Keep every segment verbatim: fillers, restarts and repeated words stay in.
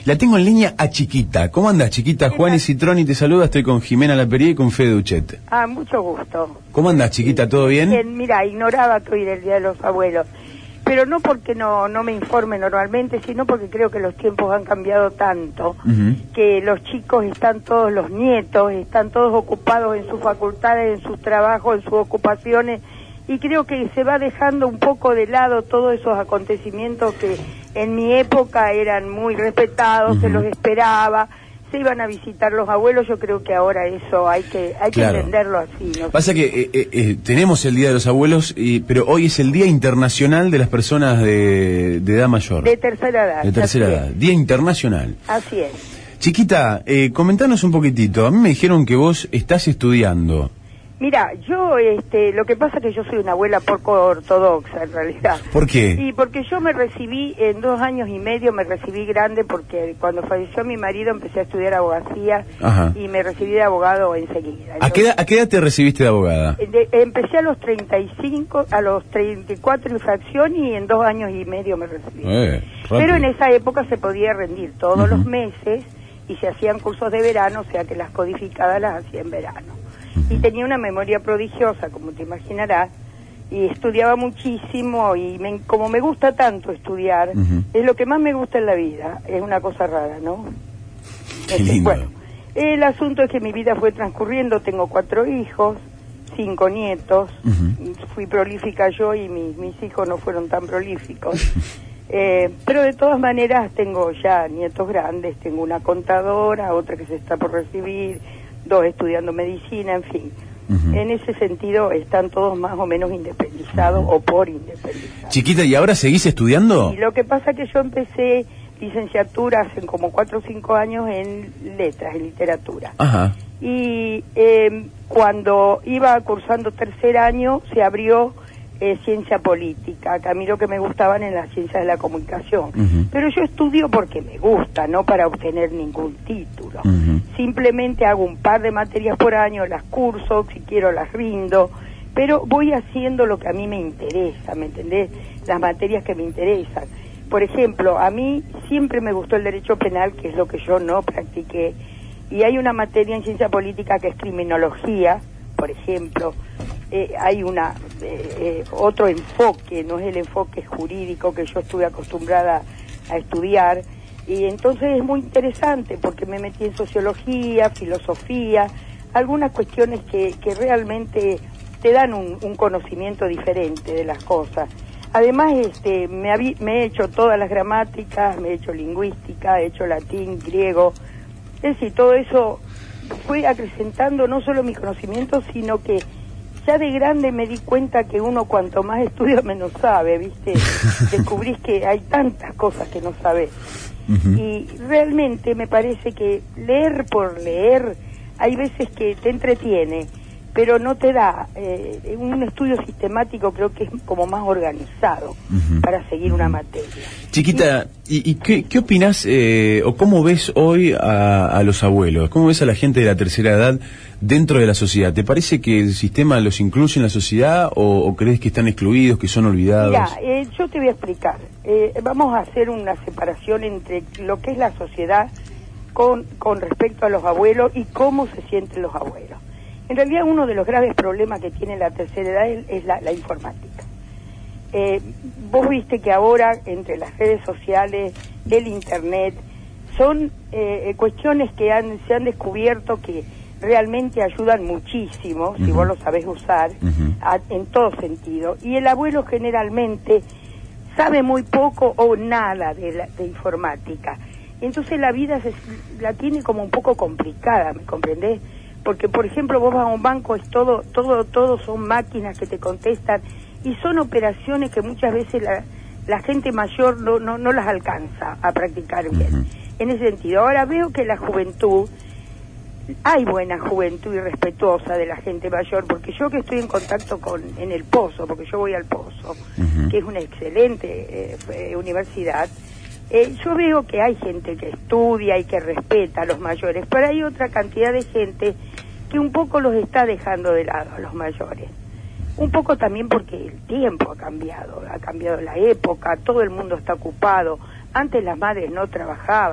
La tengo en línea a Chiquita. ¿Cómo andas, Chiquita? Juan y Citroni te saluda, estoy con Jimena Laperie y con Fede Duchet. Ah, mucho gusto. ¿Cómo andas, Chiquita? ¿Todo bien? Bien, mira, ignoraba que hoy era el Día de los Abuelos, pero no porque no no me informe normalmente, sino porque creo que los tiempos han cambiado tanto, uh-huh. que los chicos están todos, los nietos, están todos ocupados en sus facultades, en sus trabajos, en sus ocupaciones, y creo que se va dejando un poco de lado todos esos acontecimientos que en mi época eran muy respetados, uh-huh. se los esperaba, se iban a visitar los abuelos. Yo creo que ahora eso hay que hay claro. que entenderlo así, ¿no? Pasa que eh, eh, eh, tenemos el Día de los Abuelos, y, pero hoy es el Día Internacional de las Personas de, de Edad Mayor. De tercera edad. De tercera edad, Día Internacional. Así es. Chiquita, eh, comentanos un poquitito. A mí me dijeron que vos estás estudiando. Mira, yo, este, lo que pasa es que yo soy una abuela poco ortodoxa, en realidad. ¿Por qué? Y porque yo me recibí, en dos años y medio me recibí grande, porque cuando falleció mi marido empecé a estudiar abogacía. Ajá. Y me recibí de abogado enseguida. Entonces, ¿A qué edad, a qué edad te recibiste de abogada? De, empecé a los treinta y cinco, a los treinta y cuatro infracción, y en dos años y medio me recibí. Eh, Pero en esa época se podía rendir todos uh-huh. los meses, y se hacían cursos de verano, o sea que las codificadas las hacía en verano. Y tenía una memoria prodigiosa, como te imaginarás, y estudiaba muchísimo, y me, como me gusta tanto estudiar, uh-huh. es lo que más me gusta en la vida. Es una cosa rara, ¿no? Qué lindo. Bueno, el asunto es que mi vida fue transcurriendo, tengo cuatro hijos, cinco nietos, uh-huh. fui prolífica yo y mi, mis hijos no fueron tan prolíficos. eh, pero de todas maneras tengo ya nietos grandes, tengo una contadora, otra que se está por recibir, dos estudiando medicina, en fin. Uh-huh. En ese sentido están todos más o menos independizados uh-huh. o por independizados. Chiquita, ¿y ahora seguís estudiando? Y lo que pasa es que yo empecé licenciatura hace como cuatro o cinco años en letras, en literatura. Ajá. Y eh, cuando iba cursando tercer año se abrió eh, ciencia política, que a mí lo que me gustaban en las ciencias de la comunicación. Uh-huh. Pero yo estudio porque me gusta, no para obtener ningún título. Uh-huh. Simplemente hago un par de materias por año, las curso, si quiero las rindo, pero voy haciendo lo que a mí me interesa, ¿me entendés? Las materias que me interesan. Por ejemplo, a mí siempre me gustó el derecho penal, que es lo que yo no practiqué, y hay una materia en ciencia política que es criminología, por ejemplo. Eh, hay una eh, eh, otro enfoque, no es el enfoque jurídico que yo estuve acostumbrada a estudiar, y entonces es muy interesante porque me metí en sociología, filosofía, algunas cuestiones que, que realmente te dan un, un conocimiento diferente de las cosas. Además, este, me, habí, me he hecho todas las gramáticas, me he hecho lingüística, he hecho latín, griego, es decir, todo eso fue acrecentando no solo mis conocimientos, sino que ya de grande me di cuenta que uno cuanto más estudia menos sabe, ¿viste? Descubrís que hay tantas cosas que no sabes. Uh-huh. Y realmente me parece que leer por leer, hay veces que te entretiene, pero no te da eh, un estudio sistemático. Creo que es como más organizado uh-huh. para seguir una materia. Chiquita, ¿y, y qué, qué opinas eh, o cómo ves hoy a, a los abuelos? ¿Cómo ves a la gente de la tercera edad dentro de la sociedad? ¿Te parece que el sistema los incluye en la sociedad o, o crees que están excluidos, que son olvidados? Mira, eh, yo te voy a explicar. Eh, vamos a hacer una separación entre lo que es la sociedad con, con respecto a los abuelos y cómo se sienten los abuelos. En realidad uno de los graves problemas que tiene la tercera edad es, es la, la informática. Eh, vos viste que ahora entre las redes sociales, el internet, son eh, cuestiones que han, se han descubierto que realmente ayudan muchísimo, uh-huh. si vos lo sabés usar, uh-huh. a, en todo sentido. Y el abuelo generalmente sabe muy poco o nada de, la, de informática. Entonces la vida se, la tiene como un poco complicada, ¿me comprendés? Porque, por ejemplo, vos vas a un banco, es todo, todo, todo son máquinas que te contestan, y son operaciones que muchas veces la, la gente mayor no, no, no las alcanza a practicar bien. Uh-huh. En ese sentido, ahora veo que la juventud, hay buena juventud y respetuosa de la gente mayor, porque yo que estoy en contacto con, en el Pozo, porque yo voy al Pozo, uh-huh. que es una excelente eh, universidad, eh, yo veo que hay gente que estudia y que respeta a los mayores, pero hay otra cantidad de gente que un poco los está dejando de lado a los mayores. Un poco también porque el tiempo ha cambiado, ha cambiado la época, todo el mundo está ocupado. Antes las madres no trabajaban,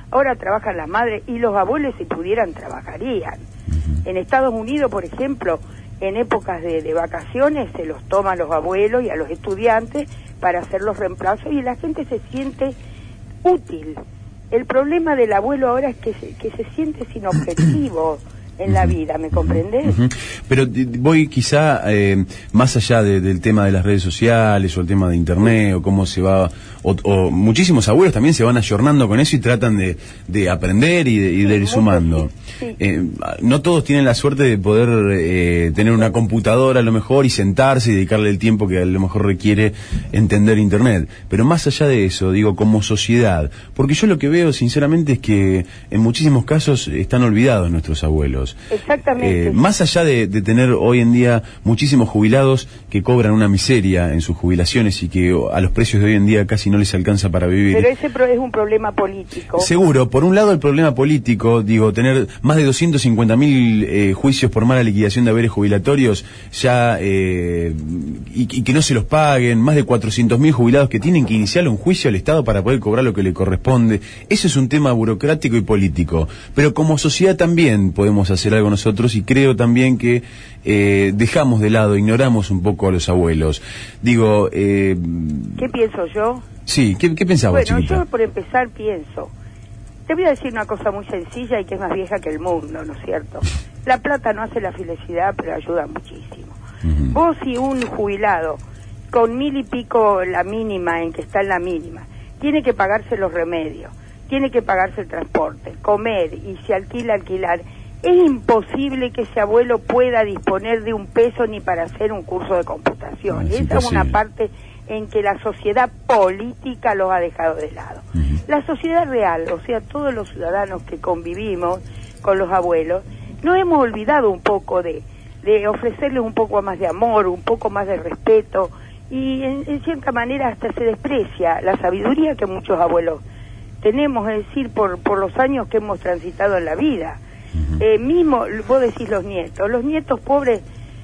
ahora trabajan las madres y los abuelos, si pudieran, trabajarían. En Estados Unidos, por ejemplo, en épocas de, de vacaciones se los toman los abuelos y a los estudiantes para hacer los reemplazos y la gente se siente útil. El problema del abuelo ahora es que se, que se siente sin objetivo en la vida, ¿me comprendés? Uh-huh. Pero voy quizá eh, más allá de, del tema de las redes sociales o el tema de internet o cómo se va, o, o muchísimos abuelos también se van ayornando con eso y tratan de, de aprender y de, y de ir sumando. Sí. Eh, no todos tienen la suerte de poder eh, tener una computadora a lo mejor y sentarse y dedicarle el tiempo que a lo mejor requiere entender internet. Pero más allá de eso, digo, como sociedad, porque yo lo que veo sinceramente es que en muchísimos casos están olvidados nuestros abuelos. Exactamente. Eh, más allá de, de tener hoy en día muchísimos jubilados que cobran una miseria en sus jubilaciones y que a los precios de hoy en día casi no les alcanza para vivir. Pero ese pro es un problema político. Seguro, por un lado el problema político, digo, tener más de doscientos cincuenta mil eh, juicios por mala liquidación de haberes jubilatorios ya eh, y, y que no se los paguen, más de cuatrocientos mil jubilados que tienen que iniciar un juicio al Estado para poder cobrar lo que le corresponde. Eso es un tema burocrático y político, pero como sociedad también podemos hacer hacer algo nosotros y creo también que eh, dejamos de lado, ignoramos un poco a los abuelos. Digo, eh, ¿qué pienso yo? Sí, ¿qué, qué pensabas, Bueno, chiquita? yo por empezar pienso, te voy a decir una cosa muy sencilla y que es más vieja que el mundo, ¿no es cierto? La plata no hace la felicidad, pero ayuda muchísimo. Uh-huh. Vos y un jubilado con mil y pico la mínima, en que está en la mínima, tiene que pagarse los remedios, tiene que pagarse el transporte, comer y si alquila, alquilar. Es imposible que ese abuelo pueda disponer de un peso ni para hacer un curso de computación. No, es Esa es una parte en que la sociedad política los ha dejado de lado. Uh-huh. La sociedad real, o sea, todos los ciudadanos que convivimos con los abuelos, nos hemos olvidado un poco de, de ofrecerles un poco más de amor, un poco más de respeto, y en, en cierta manera hasta se desprecia la sabiduría que muchos abuelos tenemos, es decir, por, por los años que hemos transitado en la vida. Uh-huh. Eh, mismo, vos decís los nietos, los nietos pobres,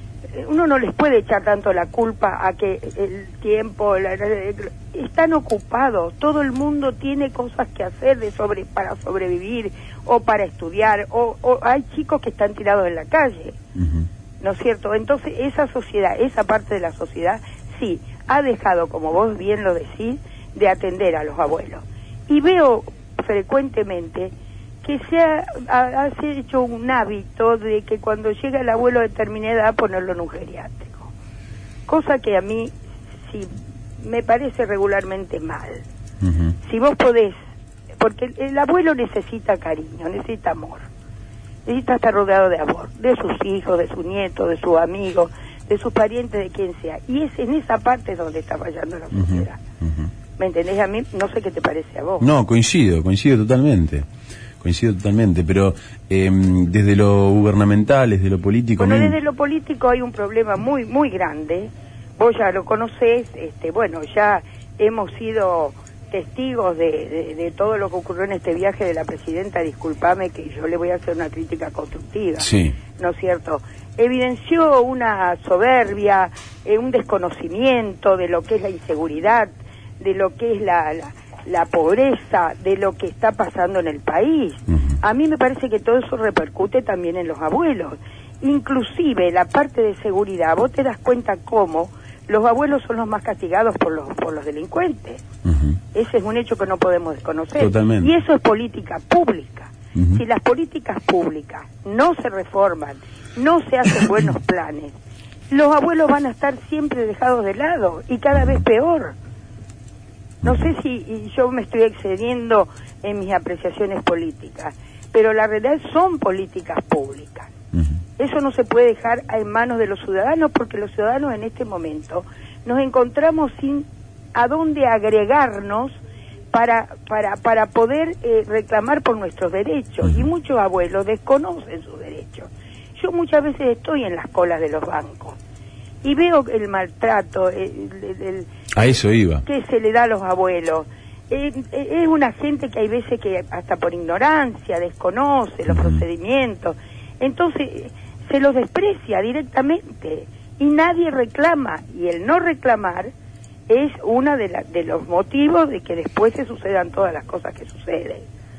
uno no les puede echar tanto la culpa a que el tiempo, la, la, están ocupados, todo el mundo tiene cosas que hacer de sobre para sobrevivir o para estudiar, o, o hay chicos que están tirados en la calle, uh-huh. ¿no es cierto? Entonces esa sociedad, esa parte de la sociedad, sí, ha dejado, como vos bien lo decís, de atender a los abuelos. Y veo frecuentemente que se ha, ha, ha hecho un hábito de que cuando llega el abuelo de determinada edad ponerlo en un geriátrico, cosa que a mí sí me parece regularmente mal. Uh-huh. Si vos podés, porque el, el abuelo necesita cariño, necesita amor, necesita estar rodeado de amor, de sus hijos, de sus nietos, de sus amigos, de sus parientes, de quien sea, y es en esa parte donde está fallando la sociedad. Uh-huh. Uh-huh. ¿Me entendés? A mí no sé qué te parece a vos. No, coincido, coincido totalmente. Coincido totalmente, pero eh, desde lo gubernamental, desde lo político... Bueno, me... desde lo político hay un problema muy muy grande, vos ya lo conocés, este, bueno, ya hemos sido testigos de, de, de todo lo que ocurrió en este viaje de la presidenta, discúlpame que yo le voy a hacer una crítica constructiva, sí. ¿No es cierto? Evidenció una soberbia, eh, un desconocimiento de lo que es la inseguridad, de lo que es la... la la pobreza, de lo que está pasando en el país. Uh-huh. A mí me parece que todo eso repercute también en los abuelos. Inclusive la parte de seguridad, vos te das cuenta cómo los abuelos son los más castigados por los por los delincuentes. Uh-huh. Ese es un hecho que no podemos desconocer. Totalmente. Y eso es política pública. Uh-huh. Si las políticas públicas no se reforman, no se hacen buenos planes, los abuelos van a estar siempre dejados de lado y cada vez peor. No sé si yo me estoy excediendo en mis apreciaciones políticas, pero la realidad son políticas públicas. Uh-huh. Eso no se puede dejar en manos de los ciudadanos, porque los ciudadanos en este momento nos encontramos sin a dónde agregarnos para para para poder eh, reclamar por nuestros derechos. Uh-huh. Y muchos abuelos desconocen sus derechos. Yo muchas veces estoy en las colas de los bancos y veo el maltrato, el, el, el a eso iba. que se le da a los abuelos. Eh, eh, es una gente que hay veces que hasta por ignorancia desconoce los uh-huh. procedimientos, entonces se los desprecia directamente y nadie reclama, y el no reclamar es uno de, la, de los motivos de que después se sucedan todas las cosas que suceden.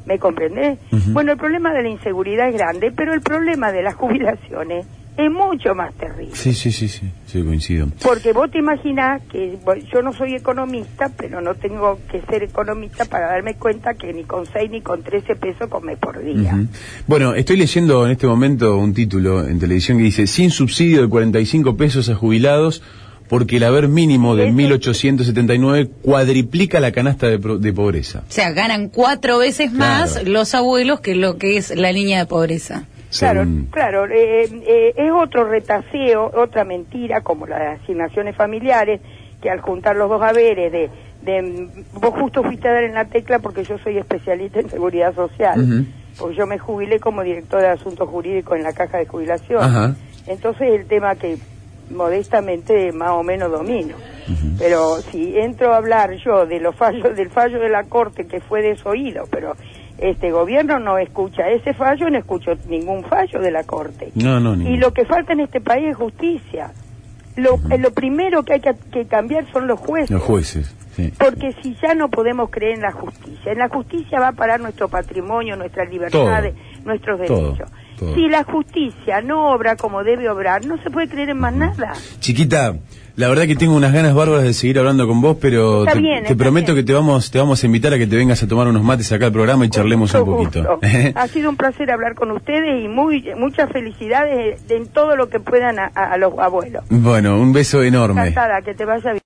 ¿Me comprendés? Uh-huh. Bueno, el problema de la inseguridad es grande, pero el problema de las jubilaciones es mucho más terrible. Sí, sí, sí, sí, sí, coincido. Porque vos te imaginás que bueno, yo no soy economista, pero no tengo que ser economista para darme cuenta que ni con seis ni con trece pesos come por día. Uh-huh. Bueno, estoy leyendo en este momento un título en televisión que dice: sin subsidio de cuarenta y cinco pesos a jubilados, porque el haber mínimo de mil ochocientos setenta y nueve cuadriplica la canasta de, de pobreza. O sea, ganan cuatro veces más claro. los abuelos que lo que es la línea de pobreza. Claro, Según... claro, eh, eh, es otro retaseo, otra mentira, como las asignaciones familiares, que al juntar los dos haberes de, de vos justo fuiste a dar en la tecla porque yo soy especialista en seguridad social, uh-huh. porque yo me jubilé como director de asuntos jurídicos en la caja de jubilación, uh-huh. entonces el tema que modestamente más o menos domino, uh-huh. pero si entro a hablar yo de los fallos, del fallo de la Corte que fue desoído, pero este gobierno no escucha ese fallo, no escucho ningún fallo de la Corte. No, no, y lo que falta en este país es justicia. Lo, uh-huh. lo primero que hay que, que cambiar son los jueces. Los jueces, sí. Porque si ya no podemos creer en la justicia, en la justicia va a parar nuestro patrimonio, nuestras libertades, todo, nuestros derechos. Todo, todo. Si la justicia no obra como debe obrar, no se puede creer en más uh-huh. nada. Chiquita, la verdad que tengo unas ganas bárbaras de seguir hablando con vos, pero te, bien, te prometo bien. que te vamos te vamos a invitar a que te vengas a tomar unos mates acá al programa y charlemos un poquito. Ha sido un placer hablar con ustedes y muy muchas felicidades en todo lo que puedan a, a los abuelos. Bueno, un beso enorme. Encantada, que te vaya bien.